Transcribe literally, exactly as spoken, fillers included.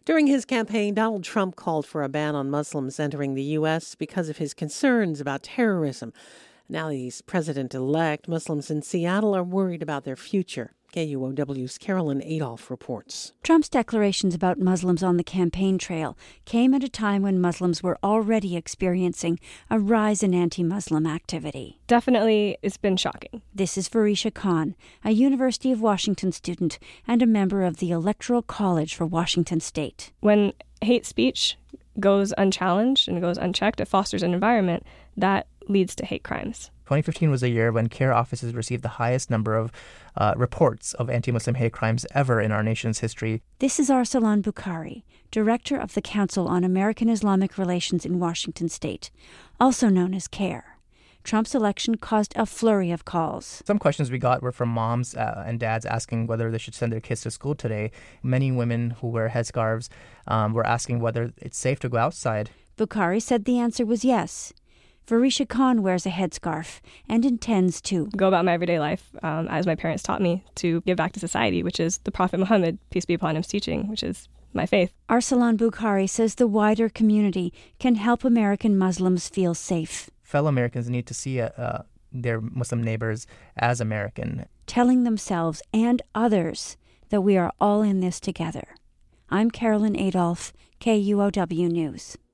During his campaign, Donald Trump called for a ban on Muslims entering the U S because of his concerns about terrorism. Now that he's president-elect, Muslims in Seattle are worried about their future. K U O W's Carolyn Adolph reports. Trump's declarations about Muslims on the campaign trail came at a time when Muslims were already experiencing a rise in anti-Muslim activity. Definitely, it's been shocking. This is Farisha Khan, a University of Washington student and a member of the Electoral College for Washington State. When hate speech goes unchallenged and goes unchecked, it fosters an environment that leads to hate crimes. twenty fifteen was a year when CARE offices received the highest number of uh, reports of anti-Muslim hate crimes ever in our nation's history. This is Arsalan Bukhari, director of the Council on American Islamic Relations in Washington State, also known as CARE. Trump's election caused a flurry of calls. Some questions we got were from moms uh, and dads asking whether they should send their kids to school today. Many women who wear headscarves um, were asking whether it's safe to go outside. Bukhari said the answer was yes. Farisha Khan wears a headscarf and intends to go about my everyday life um, as my parents taught me, to give back to society, which is the Prophet Muhammad, peace be upon him's teaching, which is my faith. Arsalan Bukhari says the wider community can help American Muslims feel safe. Fellow Americans need to see uh, uh, their Muslim neighbors as American, telling themselves and others that we are all in this together. I'm Carolyn Adolph, K U O W News.